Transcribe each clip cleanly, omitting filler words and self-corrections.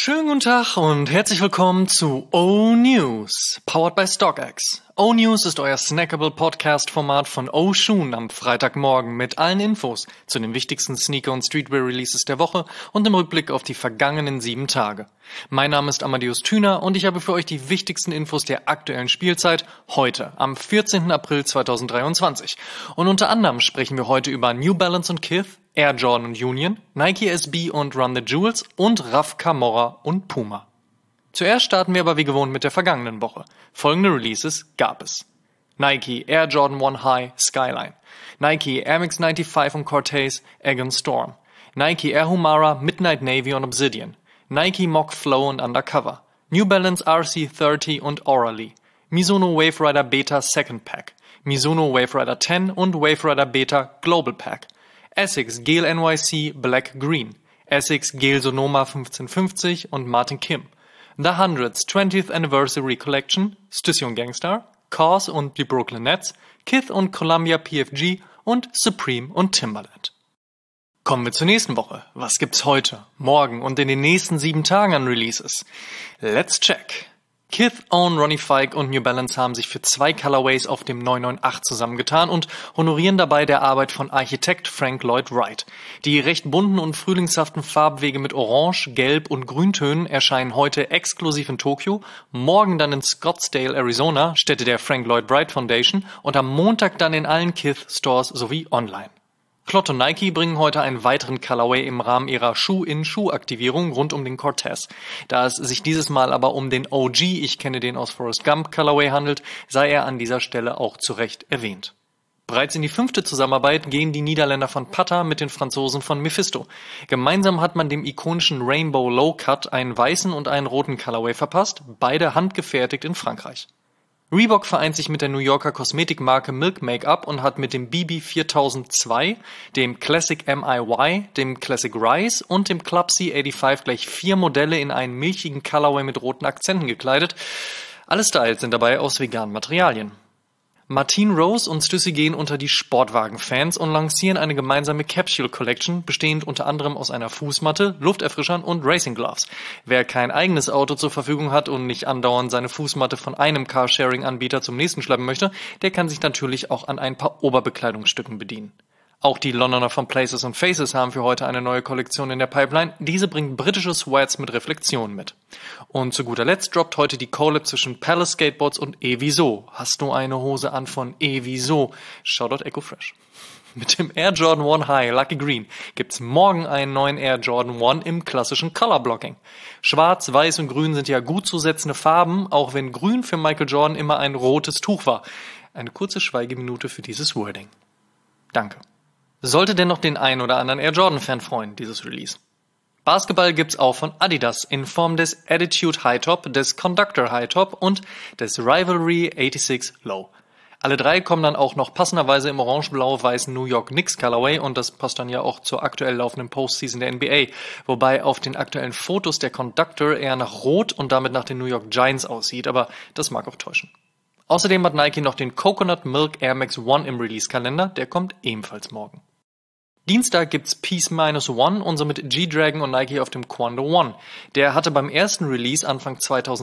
Schönen guten Tag und herzlich willkommen zu O-News, powered by StockX. O-News ist euer snackable Podcast-Format von O-Shoon am Freitagmorgen mit allen Infos zu den wichtigsten Sneaker- und Streetwear-Releases der Woche und im Rückblick auf die vergangenen 7 Tage. Mein Name ist Amadeus Thüner und ich habe für euch die wichtigsten Infos der aktuellen Spielzeit heute, am 14. April 2023. Und unter anderem sprechen wir heute über New Balance und Kith, Air Jordan und Union, Nike SB und Run the Jewels und Raf Camorra und Puma. Zuerst starten wir aber wie gewohnt mit der vergangenen Woche. Folgende Releases gab es: Nike Air Jordan 1 High Skyline, Nike Air Max 95 und Cortez Egon Storm, Nike Air Humara Midnight Navy und Obsidian, Nike Mock Flow und Undercover, New Balance RC30 und Orally, Mizuno Wave Rider Beta Second Pack, Mizuno Wave Rider 10 und Wave Rider Beta Global Pack, Essex Gel NYC Black Green, Essex Gel Sonoma 1550 und Martin Kim, The Hundreds 20th Anniversary Collection, Station Gangstar, Cause und die Brooklyn Nets, Kith und Columbia PFG und Supreme und Timberland. Kommen wir zur nächsten Woche. Was gibt's heute, morgen und in den nächsten 7 Tagen an Releases? Let's check. Kith, Own, Ronnie Fike und New Balance haben sich für 2 Colorways auf dem 998 zusammengetan und honorieren dabei der Arbeit von Architekt Frank Lloyd Wright. Die recht bunten und frühlingshaften Farbwege mit Orange, Gelb und Grüntönen erscheinen heute exklusiv in Tokio, morgen dann in Scottsdale, Arizona, Stätte der Frank Lloyd Wright Foundation, und am Montag dann in allen Kith-Stores sowie online. Klott und Nike bringen heute einen weiteren Colorway im Rahmen ihrer Schuh-in-Schuh-Aktivierung rund um den Cortez. Da es sich dieses Mal aber um den OG, ich kenne den aus Forrest Gump Colorway handelt, sei er an dieser Stelle auch zu Recht erwähnt. Bereits in die 5. Zusammenarbeit gehen die Niederländer von Pata mit den Franzosen von Mephisto. Gemeinsam hat man dem ikonischen Rainbow Low Cut einen weißen und einen roten Colorway verpasst, beide handgefertigt in Frankreich. Reebok vereint sich mit der New Yorker Kosmetikmarke Milk Makeup und hat mit dem BB 4002, dem Classic MIY, dem Classic Rise und dem Club C85 gleich 4 Modelle in einen milchigen Colorway mit roten Akzenten gekleidet. Alle Styles sind dabei aus veganen Materialien. Martine Rose und Stüssi gehen unter die Sportwagen-Fans und lancieren eine gemeinsame Capsule Collection, bestehend unter anderem aus einer Fußmatte, Lufterfrischern und Racing Gloves. Wer kein eigenes Auto zur Verfügung hat und nicht andauernd seine Fußmatte von einem Carsharing-Anbieter zum nächsten schleppen möchte, der kann sich natürlich auch an ein paar Oberbekleidungsstücken bedienen. Auch die Londoner von Places and Faces haben für heute eine neue Kollektion in der Pipeline. Diese bringt britische Sweats mit Reflexionen mit. Und zu guter Letzt droppt heute die Collab zwischen Palace Skateboards und Eviso. Hast du eine Hose an von Eviso? Shoutout Echo Fresh. Mit dem Air Jordan 1 High Lucky Green gibt's morgen einen neuen Air Jordan 1 im klassischen Color Blocking. Schwarz, Weiß und Grün sind ja gut zu setzende Farben, auch wenn Grün für Michael Jordan immer ein rotes Tuch war. Eine kurze Schweigeminute für dieses Wording. Danke. Sollte dennoch den einen oder anderen Air Jordan-Fan freuen, dieses Release. Basketball gibt's auch von Adidas in Form des Attitude High Top, des Conductor High Top und des Rivalry 86 Low. Alle 3 kommen dann auch noch passenderweise im orange-blau-weißen New York Knicks Colorway und das passt dann ja auch zur aktuell laufenden Postseason der NBA, wobei auf den aktuellen Fotos der Conductor eher nach Rot und damit nach den New York Giants aussieht, aber das mag auch täuschen. Außerdem hat Nike noch den Coconut Milk Air Max 1 im Release-Kalender, der kommt ebenfalls morgen. Dienstag gibt's Peace-1 und somit G-Dragon und Nike auf dem Quando One. Der hatte beim ersten Release Anfang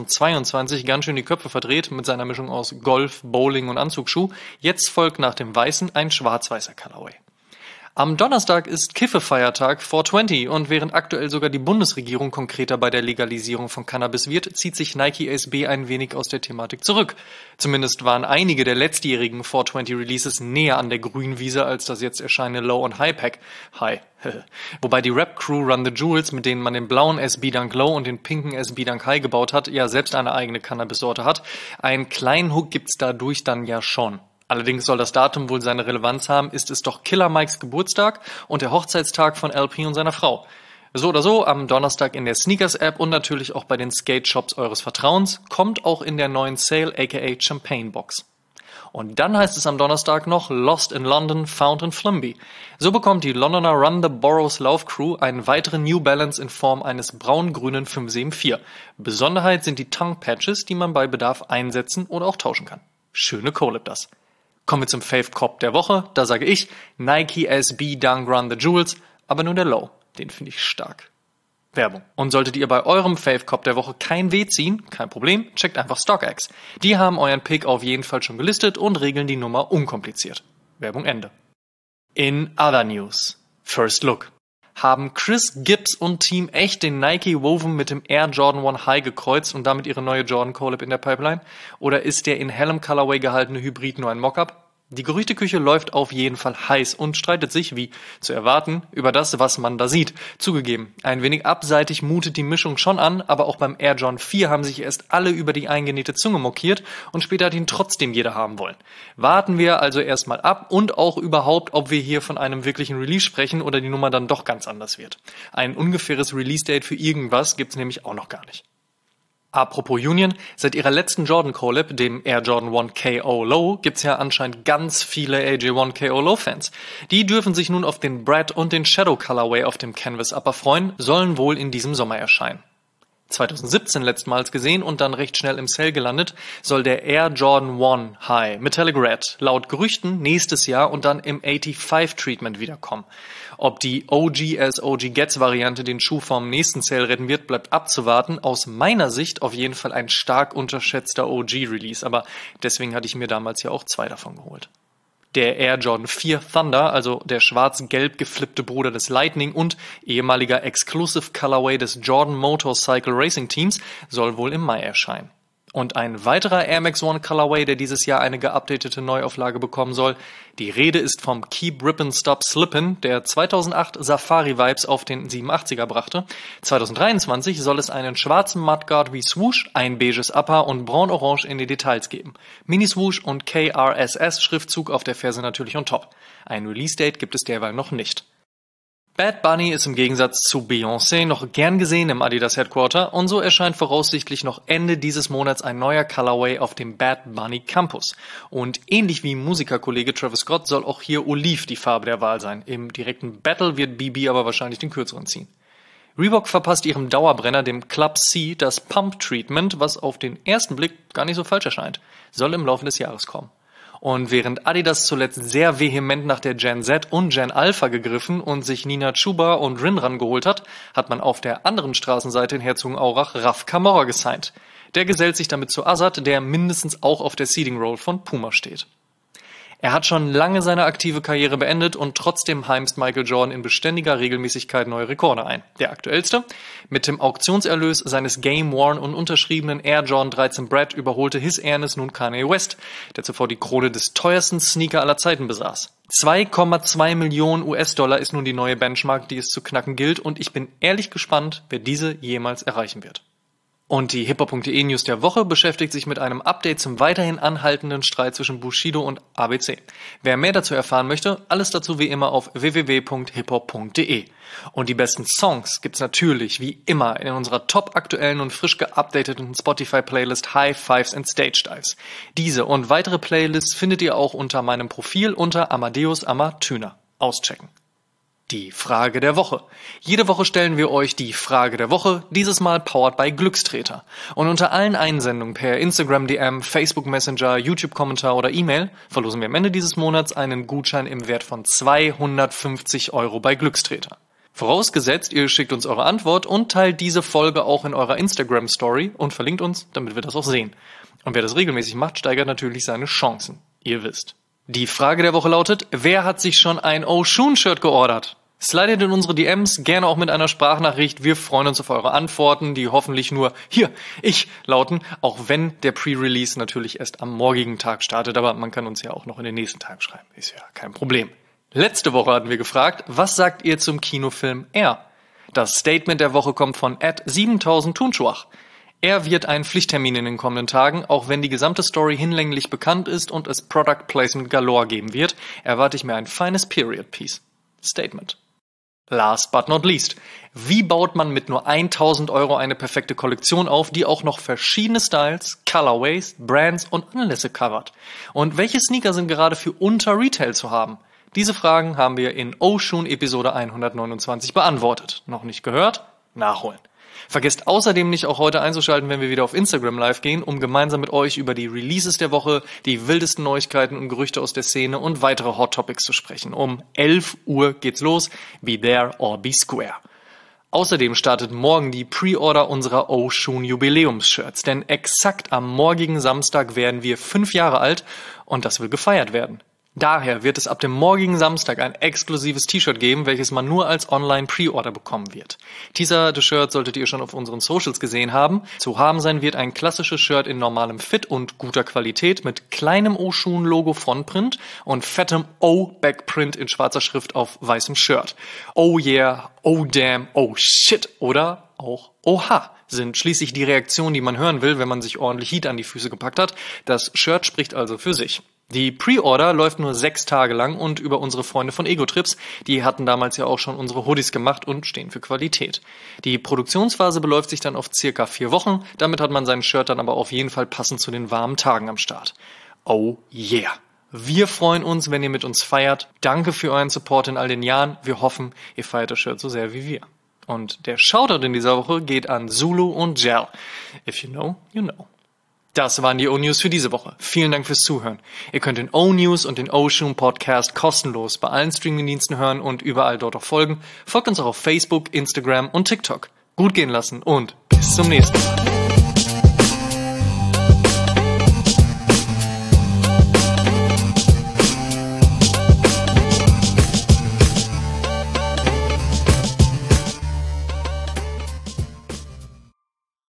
2022 ganz schön die Köpfe verdreht mit seiner Mischung aus Golf, Bowling und Anzugsschuh. Jetzt folgt nach dem weißen ein schwarz-weißer Colorway. Am Donnerstag ist Kiffefeiertag 420 und während aktuell sogar die Bundesregierung konkreter bei der Legalisierung von Cannabis wird, zieht sich Nike SB ein wenig aus der Thematik zurück. Zumindest waren einige der letztjährigen 420 Releases näher an der Grünwiese als das jetzt erscheinende Low- und High-Pack. Wobei die Rap-Crew Run the Jewels, mit denen man den blauen SB Dunk Low und den pinken SB Dunk High gebaut hat, ja selbst eine eigene Cannabis-Sorte hat. Einen kleinen Hook gibt's dadurch dann ja schon. Allerdings soll das Datum wohl seine Relevanz haben, ist es doch Killer Mikes Geburtstag und der Hochzeitstag von LP und seiner Frau. So oder so, am Donnerstag in der Sneakers-App und natürlich auch bei den Skate-Shops eures Vertrauens, kommt auch in der neuen Sale aka Champagne Box. Und dann heißt es am Donnerstag noch Lost in London, Found in Flimby. So bekommt die Londoner Run the Boroughs Laufcrew einen weiteren New Balance in Form eines braun-grünen 574. Besonderheit sind die Tongue Patches, die man bei Bedarf einsetzen oder auch tauschen kann. Schöne Collab das. Kommen wir zum Fave Cop der Woche. Da sage ich Nike SB Dunk Run the Jewels, aber nur der Low. Den finde ich stark. Werbung. Und solltet ihr bei eurem Fave-Cop der Woche kein Weh ziehen, kein Problem, checkt einfach StockX. Die haben euren Pick auf jeden Fall schon gelistet und regeln die Nummer unkompliziert. Werbung Ende. In other news. First Look. Haben Chris Gibbs und Team echt den Nike Woven mit dem Air Jordan 1 High gekreuzt und damit ihre neue Jordan Collab in der Pipeline? Oder ist der in hellem Colorway gehaltene Hybrid nur ein Mockup? Die Gerüchteküche läuft auf jeden Fall heiß und streitet sich, wie zu erwarten, über das, was man da sieht. Zugegeben, ein wenig abseitig mutet die Mischung schon an, aber auch beim Air Jordan 4 haben sich erst alle über die eingenähte Zunge mokiert und später hat ihn trotzdem jeder haben wollen. Warten wir also erstmal ab und auch überhaupt, ob wir hier von einem wirklichen Release sprechen oder die Nummer dann doch ganz anders wird. Ein ungefähres Release-Date für irgendwas gibt's nämlich auch noch gar nicht. Apropos Union, seit ihrer letzten Jordan Collab, dem Air Jordan 1 KO Low, gibt's ja anscheinend ganz viele AJ1 KO Low Fans. Die dürfen sich nun auf den Brad und den Shadow Colorway auf dem Canvas Upper freuen, sollen wohl in diesem Sommer erscheinen. 2017 letztmals gesehen und dann recht schnell im Sale gelandet, soll der Air Jordan 1 High Metallic Red laut Gerüchten nächstes Jahr und dann im 85 Treatment wiederkommen. Ob die OG as OG Gets Variante den Schuh vom nächsten Sale retten wird, bleibt abzuwarten. Aus meiner Sicht auf jeden Fall ein stark unterschätzter OG-Release, aber deswegen hatte ich mir damals ja auch 2 davon geholt. Der Air Jordan 4 Thunder, also der schwarz-gelb geflippte Bruder des Lightning und ehemaliger Exclusive Colorway des Jordan Motorcycle Racing Teams, soll wohl im Mai erscheinen. Und ein weiterer Air Max One Colorway, der dieses Jahr eine geupdatete Neuauflage bekommen soll. Die Rede ist vom Keep Rippin' Stop Slippin', der 2008 Safari-Vibes auf den 87er brachte. 2023 soll es einen schwarzen Mudguard wie Swoosh, ein beiges Upper und braun-orange in die Details geben. Mini-Swoosh und KRSS-Schriftzug auf der Ferse natürlich on top. Ein Release-Date gibt es derweil noch nicht. Bad Bunny ist im Gegensatz zu Beyoncé noch gern gesehen im Adidas Headquarter und so erscheint voraussichtlich noch Ende dieses Monats ein neuer Colorway auf dem Bad Bunny Campus. Und ähnlich wie Musikerkollege Travis Scott soll auch hier Olive die Farbe der Wahl sein. Im direkten Battle wird BB aber wahrscheinlich den kürzeren ziehen. Reebok verpasst ihrem Dauerbrenner, dem Club C, das Pump Treatment, was auf den ersten Blick gar nicht so falsch erscheint. Soll im Laufe des Jahres kommen. Und während Adidas zuletzt sehr vehement nach der Gen Z und Gen Alpha gegriffen und sich Nina Chuba und Rin rangeholt hat, hat man auf der anderen Straßenseite in Herzogenaurach Raf Camora gesigned. Der gesellt sich damit zu Azad, der mindestens auch auf der Seeding Roll von Puma steht. Er hat schon lange seine aktive Karriere beendet und trotzdem heimst Michael Jordan in beständiger Regelmäßigkeit neue Rekorde ein. Der aktuellste? Mit dem Auktionserlös seines Game-Worn und unterschriebenen Air Jordan 13 Brad überholte His Airness nun Kanye West, der zuvor die Krone des teuersten Sneaker aller Zeiten besaß. 2,2 Millionen US-Dollar ist nun die neue Benchmark, die es zu knacken gilt, und ich bin ehrlich gespannt, wer diese jemals erreichen wird. Und die hiphop.de News der Woche beschäftigt sich mit einem Update zum weiterhin anhaltenden Streit zwischen Bushido und ABC. Wer mehr dazu erfahren möchte, alles dazu wie immer auf www.hiphop.de. Und die besten Songs gibt's natürlich wie immer in unserer top aktuellen und frisch geupdateten Spotify-Playlist High Fives and Stage Dives. Diese und weitere Playlists findet ihr auch unter meinem Profil unter Amadeus Amatüner. Auschecken. Die Frage der Woche. Jede Woche stellen wir euch die Frage der Woche, dieses Mal powered by Glückstreter. Und unter allen Einsendungen per Instagram DM, Facebook Messenger, YouTube-Kommentar oder E-Mail verlosen wir am Ende dieses Monats einen Gutschein im Wert von 250 € bei Glückstreter. Vorausgesetzt, ihr schickt uns eure Antwort und teilt diese Folge auch in eurer Instagram-Story und verlinkt uns, damit wir das auch sehen. Und wer das regelmäßig macht, steigert natürlich seine Chancen. Ihr wisst. Die Frage der Woche lautet, wer hat sich schon ein Oshun-Shirt geordert? Slidet in unsere DMs, gerne auch mit einer Sprachnachricht. Wir freuen uns auf eure Antworten, die hoffentlich nur hier, ich lauten, auch wenn der Pre-Release natürlich erst am morgigen Tag startet, aber man kann uns ja auch noch in den nächsten Tagen schreiben. Ist ja kein Problem. Letzte Woche hatten wir gefragt, was sagt ihr zum Kinofilm Air? Das Statement der Woche kommt von @7000tunschuach. Er wird ein Pflichttermin in den kommenden Tagen, auch wenn die gesamte Story hinlänglich bekannt ist und es Product Placement galore geben wird, erwarte ich mir ein feines Period Piece. Statement. Last but not least. Wie baut man mit nur 1.000 € eine perfekte Kollektion auf, die auch noch verschiedene Styles, Colorways, Brands und Anlässe covert? Und welche Sneaker sind gerade für unter Retail zu haben? Diese Fragen haben wir in Oshun Episode 129 beantwortet. Noch nicht gehört? Nachholen. Vergesst außerdem nicht, auch heute einzuschalten, wenn wir wieder auf Instagram live gehen, um gemeinsam mit euch über die Releases der Woche, die wildesten Neuigkeiten und Gerüchte aus der Szene und weitere Hot Topics zu sprechen. Um 11 Uhr geht's los. Be there or be square. Außerdem startet morgen die Pre-Order unserer Oshun Jubiläums-Shirts, denn exakt am morgigen Samstag werden wir 5 Jahre alt und das will gefeiert werden. Daher wird es ab dem morgigen Samstag ein exklusives T-Shirt geben, welches man nur als Online-Pre-Order bekommen wird. Teaser des Shirts solltet ihr schon auf unseren Socials gesehen haben. Zu haben sein wird ein klassisches Shirt in normalem Fit und guter Qualität mit kleinem Oshun-Logo Frontprint und fettem O-Backprint in schwarzer Schrift auf weißem Shirt. Oh yeah, oh damn, oh shit oder auch oha sind schließlich die Reaktionen, die man hören will, wenn man sich ordentlich Heat an die Füße gepackt hat. Das Shirt spricht also für sich. Die Pre-Order läuft nur 6 Tage lang und über unsere Freunde von Ego-Trips, die hatten damals ja auch schon unsere Hoodies gemacht und stehen für Qualität. Die Produktionsphase beläuft sich dann auf circa 4 Wochen, damit hat man sein Shirt dann aber auf jeden Fall passend zu den warmen Tagen am Start. Oh yeah! Wir freuen uns, wenn ihr mit uns feiert. Danke für euren Support in all den Jahren. Wir hoffen, ihr feiert das Shirt so sehr wie wir. Und der Shoutout in dieser Woche geht an Zulu und Jel. If you know, you know. Das waren die O-News für diese Woche. Vielen Dank fürs Zuhören. Ihr könnt den O-News und den Oshun Podcast kostenlos bei allen Streamingdiensten hören und überall dort auch folgen. Folgt uns auch auf Facebook, Instagram und TikTok. Gut gehen lassen und bis zum nächsten Mal.